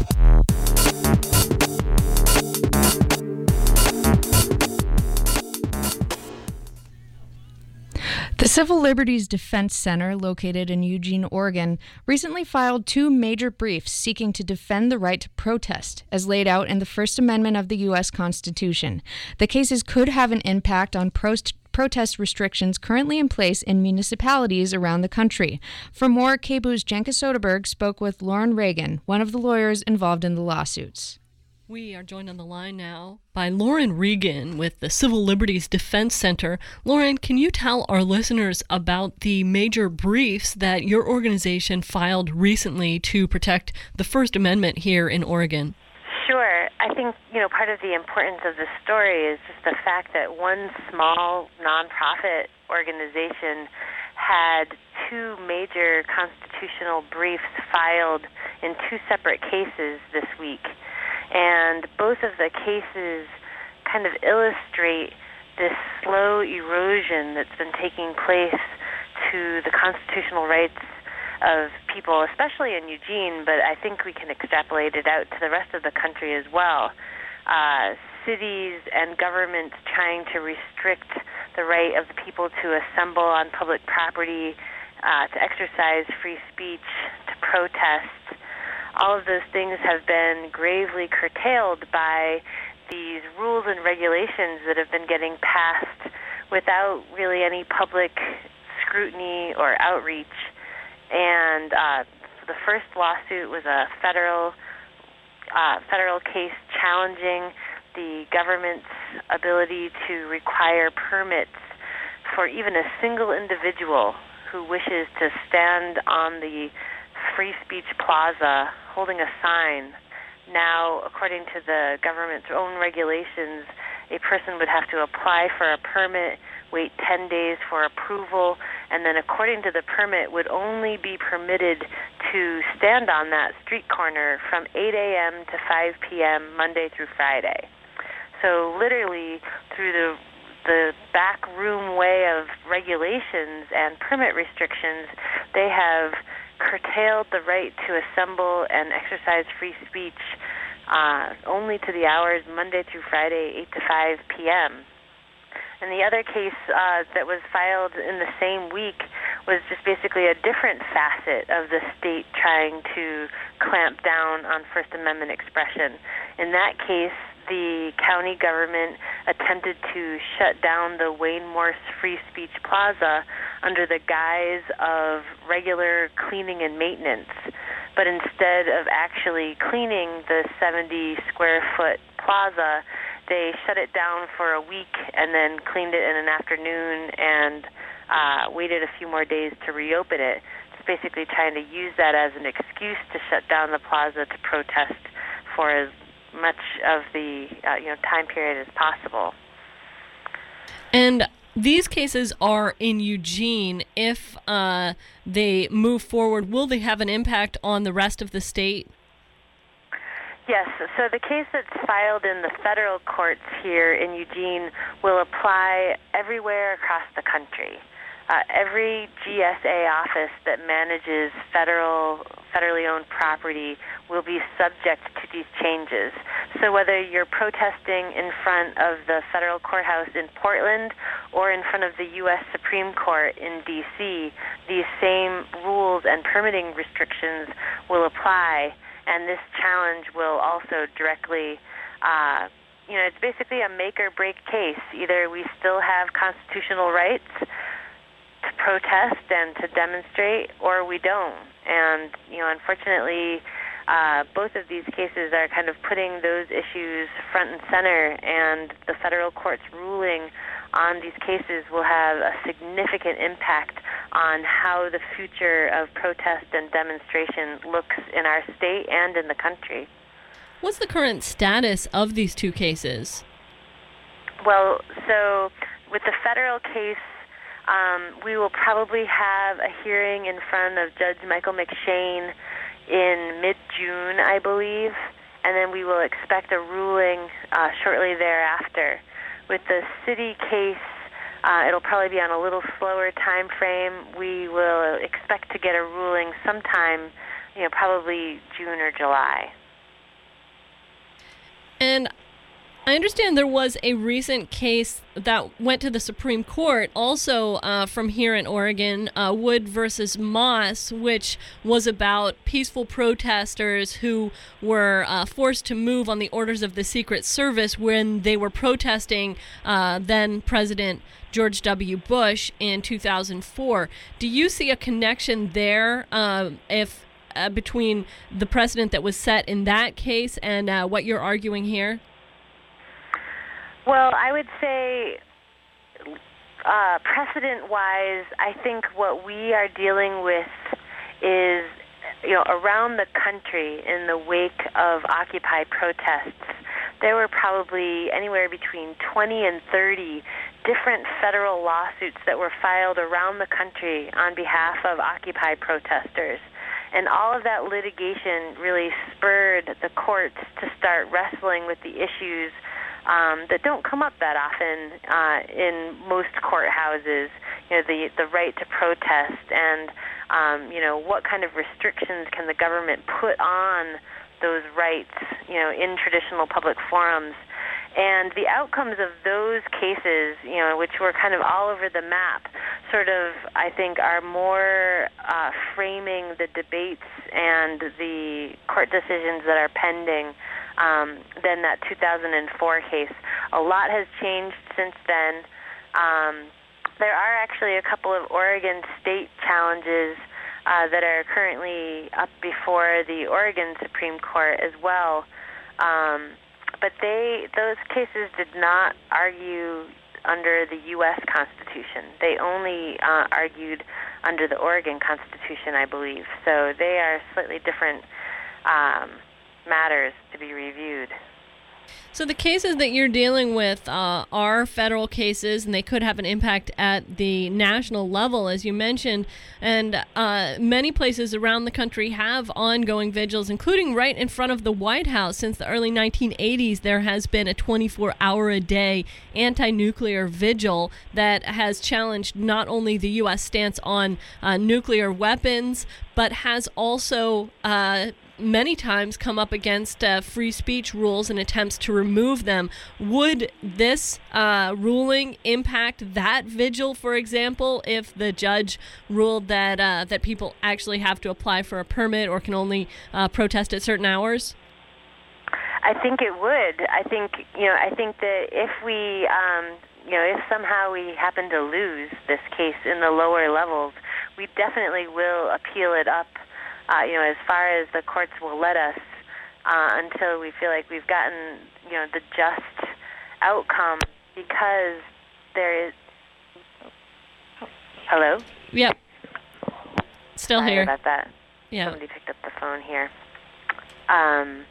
The Civil Liberties Defense Center, located in Eugene, Oregon, recently filed 2 major briefs seeking to defend the right to protest, as laid out in the First Amendment of the U.S. Constitution. The cases could have an impact on protest restrictions currently in place in municipalities around the country. For more, KBOO's Jenka Soderberg spoke with Lauren Reagan, one of the lawyers involved in the lawsuits. We are joined on the line now by Lauren Reagan with the Civil Liberties Defense Center. Lauren, can you tell our listeners about the major briefs that your organization filed recently to protect the First Amendment here in Oregon? Sure. I think, part of the importance of this story is just the fact that one small nonprofit organization had 2 major constitutional briefs filed in 2 separate cases this week. And both of the cases kind of illustrate this slow erosion that's been taking place to the constitutional rights of people, especially in Eugene, but I think we can extrapolate it out to the rest of the country as well. Cities and governments trying to restrict the right of the people to assemble on public property, to exercise free speech, to protest. All of those things have been gravely curtailed by these rules and regulations that have been getting passed without really any public scrutiny or outreach. And the first lawsuit was a federal case challenging the government's ability to require permits for even a single individual who wishes to stand on the Free Speech Plaza holding a sign. Now, according to the government's own regulations, a person would have to apply for a permit, wait 10 days for approval, and then according to the permit would only be permitted to stand on that street corner from 8 a.m. to 5 p.m. Monday through Friday. So literally through the back room way of regulations and permit restrictions, they have curtailed the right to assemble and exercise free speech only to the hours Monday through Friday, 8 to 5 p.m. And the other case that was filed in the same week was just basically a different facet of the state trying to clamp down on First Amendment expression. In that case, the county government attempted to shut down the Wayne Morse Free Speech Plaza under the guise of regular cleaning and maintenance. But instead of actually cleaning the 70-square-foot plaza, they shut it down for a week and then cleaned it in an afternoon and waited a few more days to reopen it. It's basically trying to use that as an excuse to shut down the plaza to protest for as much of the time period as possible. And these cases are in Eugene. If they move forward, will they have an impact on the rest of the state? Yes, so the case that's filed in the federal courts here in Eugene will apply everywhere across the country. every GSA office that manages federally owned property will be subject to these changes. So whether you're protesting in front of the federal courthouse in Portland or in front of the U.S. Supreme Court in D.C., these same rules and permitting restrictions will apply, and this challenge will also directly it's basically a make-or-break case. Either we still have constitutional rights to protest and to demonstrate, or we don't. And, unfortunately, both of these cases are kind of putting those issues front and center, and the federal court's ruling on these cases will have a significant impact on how the future of protest and demonstration looks in our state and in the country. What's the current status of these two cases? Well, so with the federal case, we will probably have a hearing in front of Judge Michael McShane in mid-June, I believe, and then we will expect a ruling shortly thereafter. With the city case, it'll probably be on a little slower time frame. We will expect to get a ruling sometime, probably June or July. And I understand there was a recent case that went to the Supreme Court, also from here in Oregon, Wood versus Moss, which was about peaceful protesters who were forced to move on the orders of the Secret Service when they were protesting then President George W. Bush in 2004. Do you see a connection there between the precedent that was set in that case and what you're arguing here? Well, I would say precedent-wise, I think what we are dealing with is, around the country in the wake of Occupy protests, there were probably anywhere between 20 and 30 different federal lawsuits that were filed around the country on behalf of Occupy protesters. And all of that litigation really spurred the courts to start wrestling with the issues that don't come up that often in most courthouses. The right to protest and what kind of restrictions can the government put on those rights, in traditional public forums. And the outcomes of those cases, which were kind of all over the map, sort of, I think, are more framing the debates and the court decisions that are pending than that 2004 case. A lot has changed since then. There are actually a couple of Oregon state challenges that are currently up before the Oregon Supreme Court as well. But those cases did not argue under the U.S. Constitution. They only argued under the Oregon Constitution, I believe. So they are slightly different matters to be reviewed. So the cases that you're dealing with are federal cases, and they could have an impact at the national level, as you mentioned. And many places around the country have ongoing vigils, including right in front of the White House. Since the early 1980s, there has been a 24-hour-a-day anti-nuclear vigil that has challenged not only the U.S. stance on nuclear weapons, but has also many times come up against free speech rules and attempts to remove them. Would this ruling impact that vigil, for example, if the judge ruled that people actually have to apply for a permit or can only protest at certain hours? I think it would. I think that if we, if somehow we happen to lose this case in the lower levels, we definitely will appeal it up. As far as the courts will let us, until we feel like we've gotten, the just outcome, because there is. Hello? Yep. Still Sorry here. About that. Yeah. Somebody picked up the phone here. And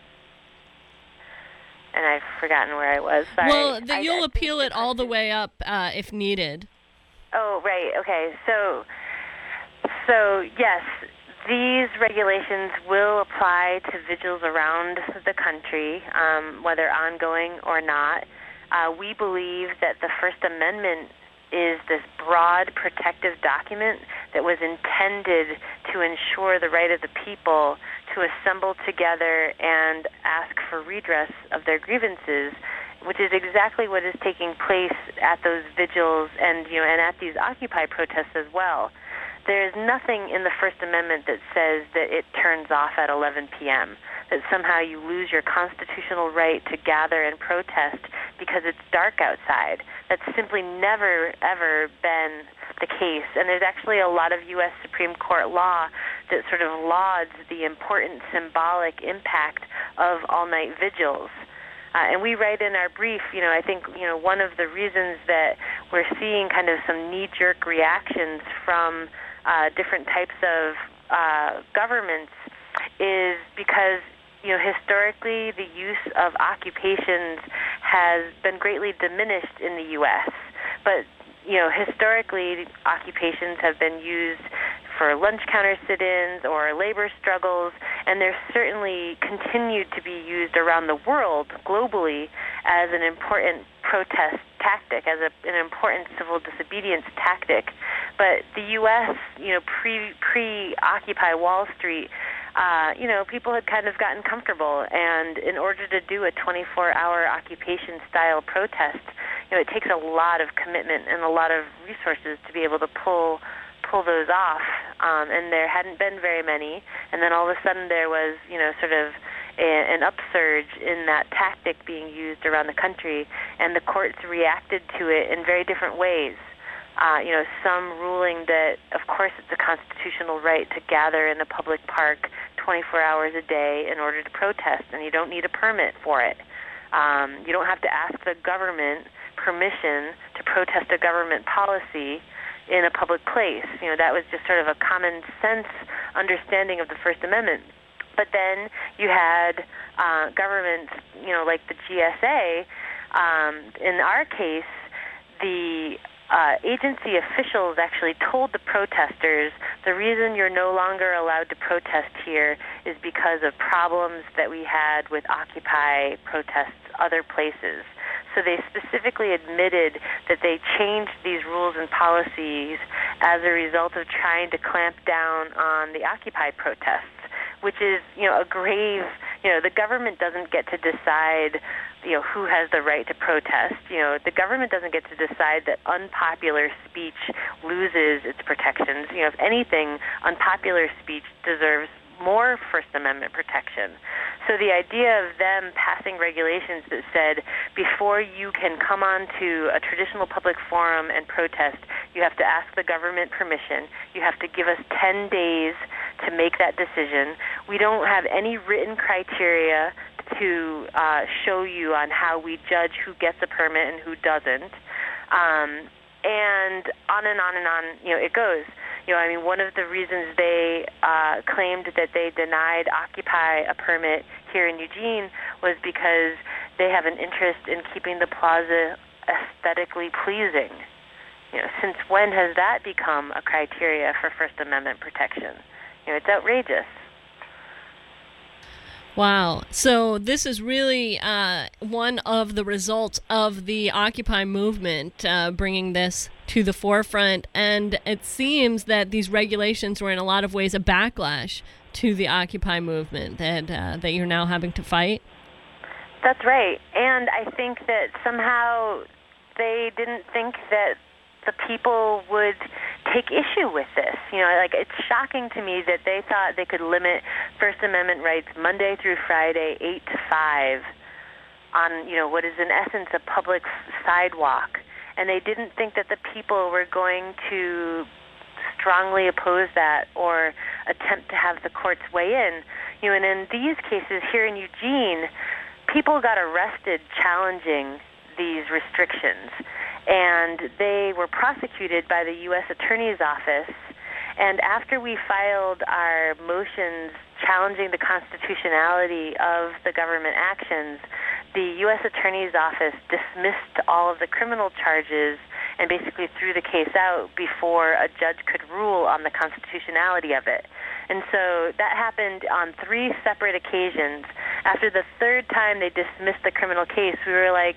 I've forgotten where I was. Sorry. Well, you'll appeal it all the way up if needed. Oh, right. Okay. So yes. These regulations will apply to vigils around the country, whether ongoing or not. We believe that the First Amendment is this broad protective document that was intended to ensure the right of the people to assemble together and ask for redress of their grievances, which is exactly what is taking place at those vigils and at these Occupy protests as well. There is nothing in the First Amendment that says that it turns off at 11 p.m., that somehow you lose your constitutional right to gather and protest because it's dark outside. That's simply never, ever been the case. And there's actually a lot of U.S. Supreme Court law that sort of lauds the important symbolic impact of all-night vigils. And we write in our brief, I think, one of the reasons that we're seeing kind of some knee-jerk reactions from different types of governments is because, historically the use of occupations has been greatly diminished in the U.S. But, historically occupations have been used for lunch counter sit-ins or labor struggles, and they're certainly continued to be used around the world globally as an important protest tactic, as an important civil disobedience tactic. But the U.S., pre-Occupy Wall Street, people had kind of gotten comfortable, and in order to do a 24-hour occupation-style protest, it takes a lot of commitment and a lot of resources to be able to pull those off, and there hadn't been very many, and then all of a sudden there was, sort of an upsurge in that tactic being used around the country, and the courts reacted to it in very different ways. Some ruling that, of course, it's a constitutional right to gather in a public park 24 hours a day in order to protest, and you don't need a permit for it. You don't have to ask the government permission to protest a government policy in a public place. That was just sort of a common sense understanding of the First Amendment. But then you had governments, like the GSA. In our case, the agency officials actually told the protesters the reason you're no longer allowed to protest here is because of problems that we had with Occupy protests other places. So they specifically admitted that they changed these rules and policies as a result of trying to clamp down on the Occupy protests, which is, a grave, the government doesn't get to decide, who has the right to protest. The government doesn't get to decide that unpopular speech loses its protections. If anything, unpopular speech deserves more First Amendment protection. So the idea of them passing regulations that said before you can come onto a traditional public forum and protest, you have to ask the government permission. You have to give us 10 days to make that decision. We don't have any written criteria to show you on how we judge who gets a permit and who doesn't. And on and on and on, it goes. One of the reasons they claimed that they denied Occupy a permit here in Eugene was because they have an interest in keeping the plaza aesthetically pleasing. Since when has that become a criteria for First Amendment protection? It's outrageous. Wow. So this is really one of the results of the Occupy movement, bringing this to the forefront. And it seems that these regulations were in a lot of ways a backlash to the Occupy movement that you're now having to fight. That's right. And I think that somehow they didn't think that the people would take issue with this. It's shocking to me that they thought they could limit First Amendment rights Monday through Friday, 8 to 5, on, what is in essence a public sidewalk. And they didn't think that the people were going to strongly oppose that or attempt to have the courts weigh in. And in these cases here in Eugene, people got arrested challenging these restrictions. And they were prosecuted by the U.S. Attorney's Office. And after we filed our motions challenging the constitutionality of the government actions, the U.S. Attorney's Office dismissed all of the criminal charges and basically threw the case out before a judge could rule on the constitutionality of it. And so that happened on 3 separate occasions. After the third time they dismissed the criminal case, we were like,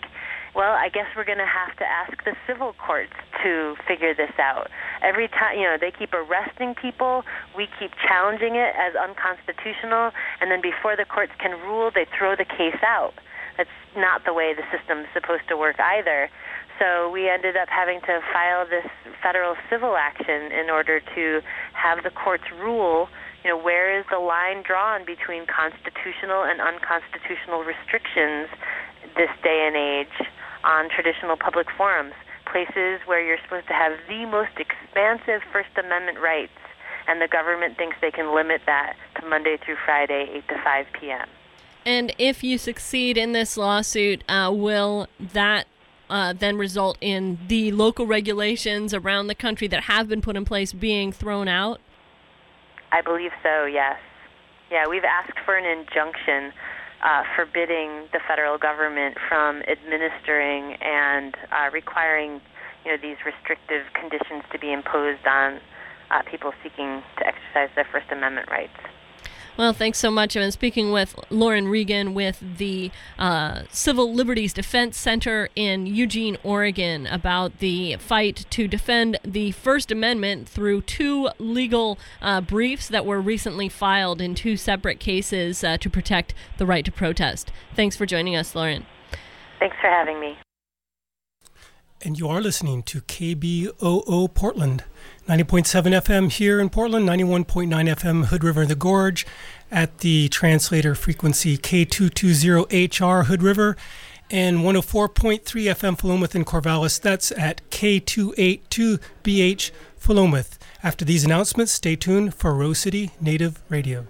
Well, I guess we're going to have to ask the civil courts to figure this out. Every time, they keep arresting people, we keep challenging it as unconstitutional, and then before the courts can rule, they throw the case out. That's not the way the system's supposed to work either. So we ended up having to file this federal civil action in order to have the courts rule, where is the line drawn between constitutional and unconstitutional restrictions this day and age on traditional public forums, places where you're supposed to have the most expansive First Amendment rights, and the government thinks they can limit that to Monday through Friday, 8 to 5 p.m. And if you succeed in this lawsuit, will that then result in the local regulations around the country that have been put in place being thrown out? I believe so, yes. Yeah, we've asked for an injunction forbidding the federal government from administering and requiring, these restrictive conditions to be imposed on people seeking to exercise their First Amendment rights. Well, thanks so much. I've been speaking with Lauren Regan with the Civil Liberties Defense Center in Eugene, Oregon, about the fight to defend the First Amendment through two legal briefs that were recently filed in two separate cases to protect the right to protest. Thanks for joining us, Lauren. Thanks for having me. And you are listening to KBOO Portland, 90.7 FM here in Portland, 91.9 FM Hood River in the Gorge, at the translator frequency K220HR Hood River, and 104.3 FM Philomath in Corvallis. That's at K282BH Philomath. After these announcements, stay tuned for Rose City Native Radio.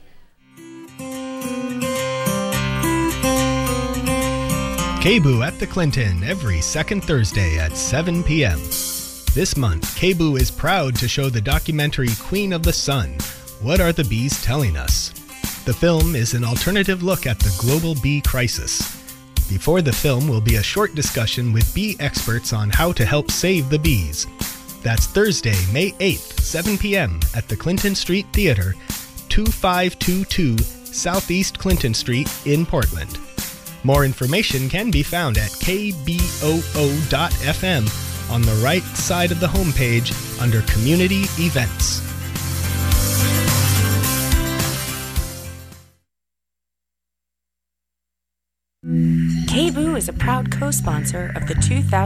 KBOO at the Clinton every second Thursday at 7 p.m. This month, KBOO is proud to show the documentary Queen of the Sun, What Are the Bees Telling Us? The film is an alternative look at the global bee crisis. Before the film will be a short discussion with bee experts on how to help save the bees. That's Thursday, May 8th, 7 p.m. at the Clinton Street Theater, 2522 Southeast Clinton Street in Portland. More information can be found at kboo.fm on the right side of the homepage under Community Events. KBOO is a proud co-sponsor of the 2000